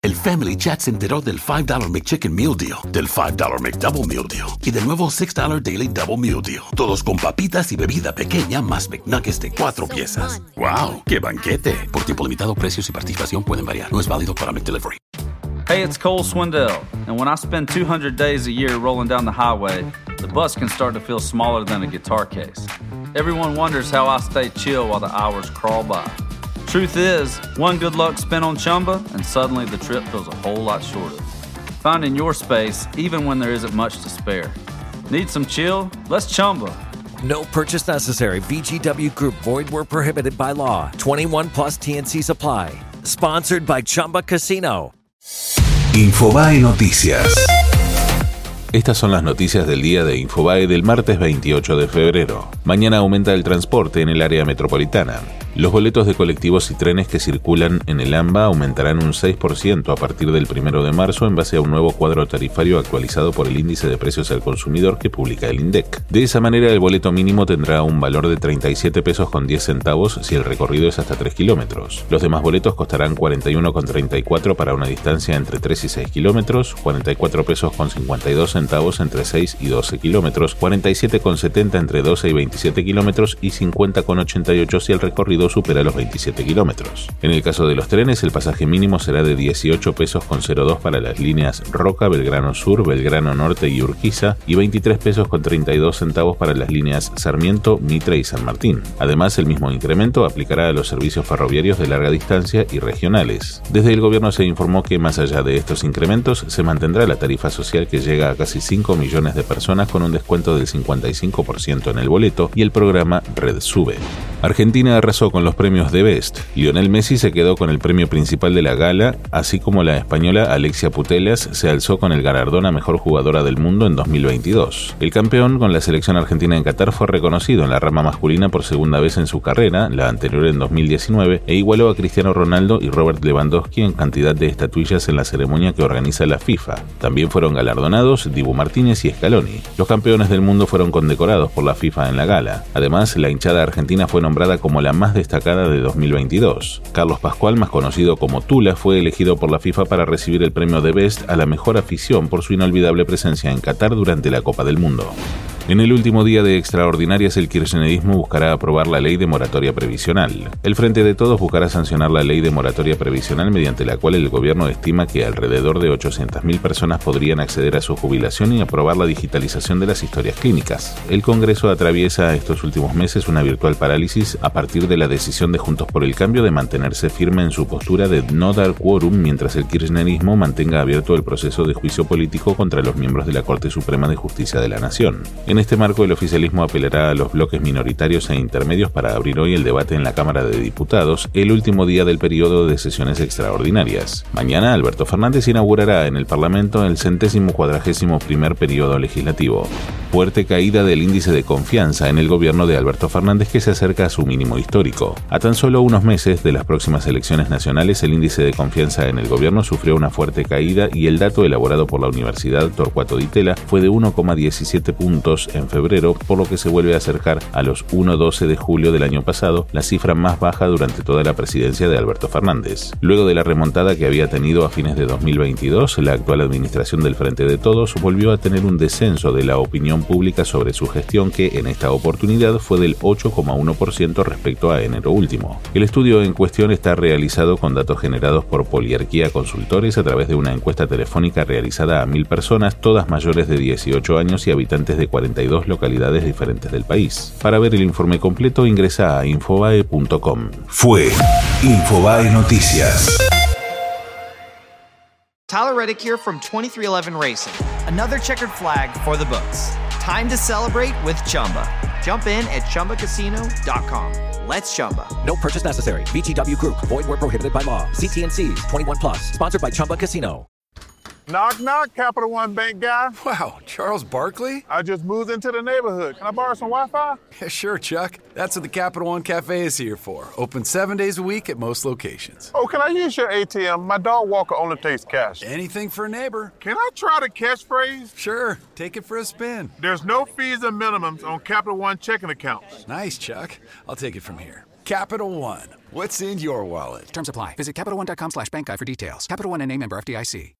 El Family Chat se enteró del $5 McChicken Meal Deal, del $5 McDouble Meal Deal y del nuevo $6 Daily Double Meal Deal. Todos con papitas y bebida pequeña más McNuggets de 4 piezas. ¡Wow! ¡Qué banquete! Por tiempo limitado, precios y participación pueden variar. No es válido para McDelivery. Hey, it's Cole Swindell, and when I spend 200 days a year rolling down the highway, the bus can start to feel smaller than a guitar case. Everyone wonders how I stay chill while the hours crawl by. Truth is, one good luck spin on Chumba, and suddenly the trip feels a whole lot shorter. Finding your space, even when there isn't much to spare. Need some chill? Let's Chumba. No purchase necessary. VGW Group. Void where prohibited by law. 21 plus TNC Supply. Sponsored by Chumba Casino. Infobae Noticias. Estas son las noticias del día de Infobae del martes 28 de febrero. Mañana aumenta el transporte en el área metropolitana. Los boletos de colectivos y trenes que circulan en el AMBA aumentarán un 6% a partir del 1 de marzo en base a un nuevo cuadro tarifario actualizado por el Índice de Precios al Consumidor que publica el INDEC. De esa manera, el boleto mínimo tendrá un valor de 37 pesos con 10 centavos si el recorrido es hasta 3 kilómetros. Los demás boletos costarán 41,34 para una distancia entre 3 y 6 kilómetros, 44 pesos con 52 centavos entre 6 y 12 kilómetros, 47,70 entre 12 y 27 kilómetros y 50,88 si el recorrido supera los 27 kilómetros. En el caso de los trenes, el pasaje mínimo será de 18 pesos con 02 para las líneas Roca, Belgrano Sur, Belgrano Norte y Urquiza y 23 pesos con 32 centavos para las líneas Sarmiento, Mitre y San Martín. Además, el mismo incremento aplicará a los servicios ferroviarios de larga distancia y regionales. Desde el gobierno se informó que más allá de estos incrementos, se mantendrá la tarifa social que llega a casi 5 millones de personas con un descuento del 55% en el boleto y el programa Red Sube. Argentina arrasó con los premios The Best. Lionel Messi se quedó con el premio principal de la gala, así como la española Alexia Putellas se alzó con el galardón a mejor jugadora del mundo en 2022. El campeón con la selección argentina en Qatar fue reconocido en la rama masculina por segunda vez en su carrera, la anterior en 2019, e igualó a Cristiano Ronaldo y Robert Lewandowski en cantidad de estatuillas en la ceremonia que organiza la FIFA. También fueron galardonados Dibu Martínez y Scaloni. Los campeones del mundo fueron condecorados por la FIFA en la gala. Además, la hinchada argentina fue nombrada como la más destacada de 2022. Carlos Pascual, más conocido como Tula, fue elegido por la FIFA para recibir el premio The Best a la mejor afición por su inolvidable presencia en Qatar durante la Copa del Mundo. En el último día de extraordinarias, el kirchnerismo buscará aprobar la ley de moratoria previsional. El Frente de Todos buscará sancionar la ley de moratoria previsional mediante la cual el gobierno estima que alrededor de 800.000 personas podrían acceder a su jubilación y aprobar la digitalización de las historias clínicas. El Congreso atraviesa estos últimos meses una virtual parálisis a partir de la decisión de Juntos por el Cambio de mantenerse firme en su postura de no dar quórum mientras el kirchnerismo mantenga abierto el proceso de juicio político contra los miembros de la Corte Suprema de Justicia de la Nación. En este marco, el oficialismo apelará a los bloques minoritarios e intermedios para abrir hoy el debate en la Cámara de Diputados, el último día del periodo de sesiones extraordinarias. Mañana, Alberto Fernández inaugurará en el Parlamento el 141º periodo legislativo. Fuerte caída del índice de confianza en el gobierno de Alberto Fernández, que se acerca a su mínimo histórico. A tan solo unos meses de las próximas elecciones nacionales, el índice de confianza en el gobierno sufrió una fuerte caída y el dato elaborado por la Universidad Torcuato Di Tella fue de 1,17 puntos en febrero, por lo que se vuelve a acercar a los 1,12 de julio del año pasado, la cifra más baja durante toda la presidencia de Alberto Fernández. Luego de la remontada que había tenido a fines de 2022, la actual administración del Frente de Todos volvió a tener un descenso de la opinión pública sobre su gestión, que en esta oportunidad fue del 8,1% respecto a enero último. El estudio en cuestión está realizado con datos generados por Poliarquía Consultores a través de una encuesta telefónica realizada a 1.000 personas, todas mayores de 18 años y habitantes de 42 localidades diferentes del país. Para ver el informe completo, ingresa a infobae.com. Fue Infobae Noticias. Tyler Reddick here from 23XI Racing. Another checkered flag for the books. Time to celebrate with Chumba. Jump in at ChumbaCasino.com. Let's Chumba. No purchase necessary. VGW Group. Void where prohibited by law. See TNCs. 21 plus. Sponsored by Chumba Casino. Knock, knock, Capital One Bank guy. Wow, Charles Barkley? I just moved into the neighborhood. Can I borrow some Wi-Fi? Yeah, sure, Chuck. That's what the Capital One Cafe is here for. Open 7 days a week at most locations. Oh, can I use your ATM? My dog walker only takes cash. Anything for a neighbor. Can I try the catchphrase? Sure, take it for a spin. There's no fees and minimums on Capital One checking accounts. Nice, Chuck. I'll take it from here. Capital One. What's in your wallet? Terms apply. Visit CapitalOne.com/bankguide for details. Capital One NA, member FDIC.